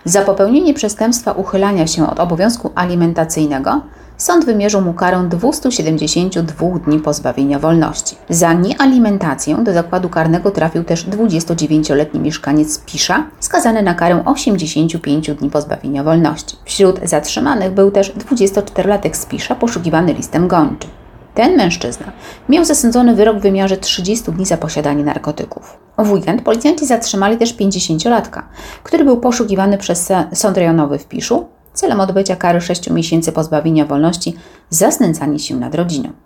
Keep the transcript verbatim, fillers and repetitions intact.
Za popełnienie przestępstwa uchylania się od obowiązku alimentacyjnego sąd wymierzył mu karę dwieście siedemdziesiąt dwa dni pozbawienia wolności. Za niealimentację do zakładu karnego trafił też dwudziestodziewięcioletni mieszkaniec Pisza, skazany na karę osiemdziesiąt pięć dni pozbawienia wolności. Wśród zatrzymanych był też dwudziestoczterolatek z Pisza poszukiwany listem gończym. Ten mężczyzna miał zasądzony wyrok w wymiarze trzydziestu dni za posiadanie narkotyków. W weekend policjanci zatrzymali też pięćdziesięciolatka, który był poszukiwany przez sąd rejonowy w Piszu celem odbycia kary sześciu miesięcy pozbawienia wolności za znęcanie się nad rodziną.